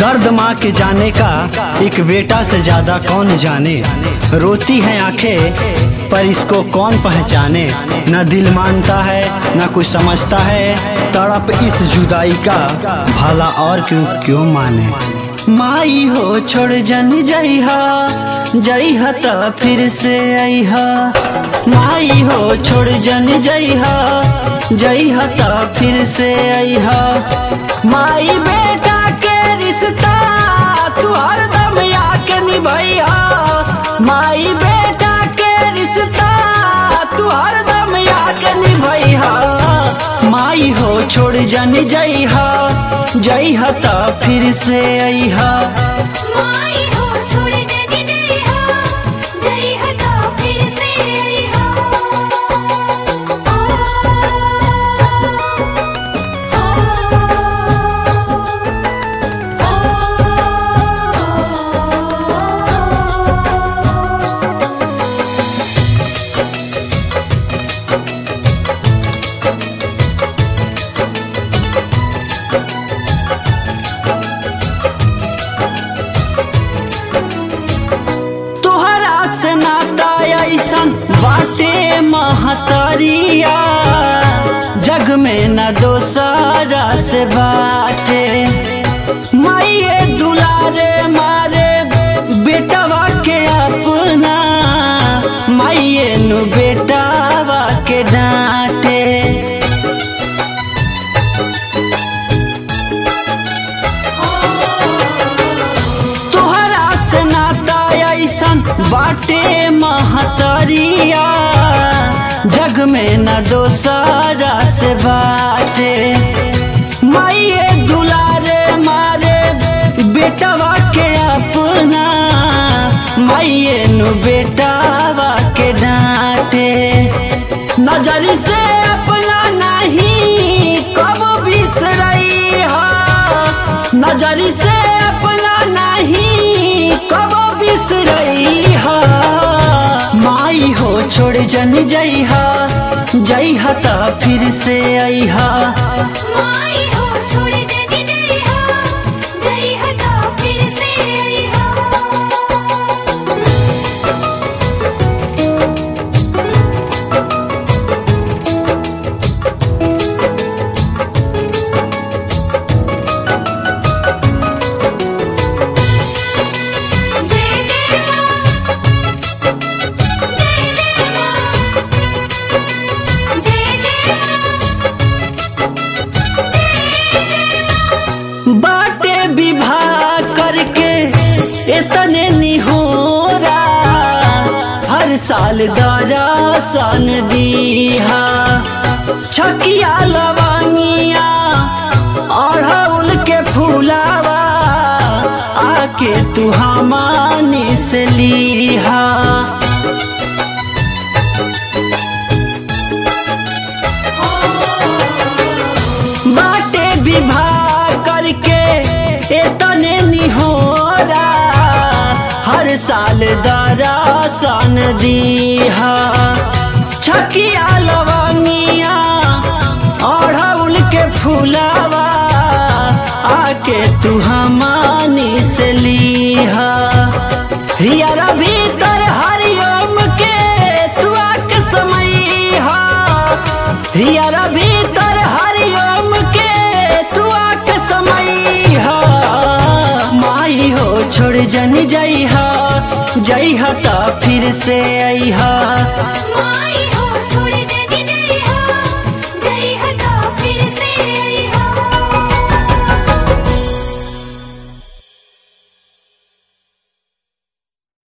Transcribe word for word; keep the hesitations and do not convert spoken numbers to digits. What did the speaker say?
दर्द माँ के जाने का एक बेटा से ज्यादा कौन जाने। रोती हैं आंखें पर इसको कौन पहचाने। न दिल मानता है न कुछ समझता है, तड़प इस जुदाई का भला और क्यों क्यों माने। माई हो छोड़ जन जइहा, जइहा त फिर से अइहा। माई हो छोड़ जन जइहा, जइहा त फिर से अइहा। माई बेटा के रिश्ता तू हरदम आके निभइहा। माई बेटा के रिश्ता तू हरदम आके निभइहा। माई हो छोड़ जन जइहा, जइहा त फिर से अइहा। माई हो छोड़ जन जइहा, जइहा त फिर से अइहा। बाटे महतरिया जग में न दोसरा से बाटे। माइये दुलारे मारे बेटवा के अपना, माइये नु बेटवा के डांटे। तोहरा से नाता ऐसन बाटे महतरिया जग में न दोसरा से बाटे। माइये दुलारे मारे बेटवा के अपना, माइये नु बेटवा के डांटे। नजरी से अपना नहीं कब बिसरइहा, नजरी से अपना नहीं कब बिसरइहा। माई हो छोड़ जन जइहा, जइहा त फिर से अइहा। माई हो छोड़ जन जइहा, जइहा त फिर से अइहा। बाटे विवाह करके इतने निहोरा, हर साल दरसन दीहा। छकिया लवंगिया अड़हुल के फूलावा आके तू हमानी से लीहा। बाटे विवाह करके इतने निहोरा, हर साल दरसन दीहा। छकिया लवंगिया अड़हुल के फूलावा आके तू हमानी से लीहा। हियरा भीतर हरिओम के तू आके समइहा। हियरा भीतर हरिओम के तू आके समइहा। माई हो छोड़ जन जइहा, जइहा त फिर से अइहा। माई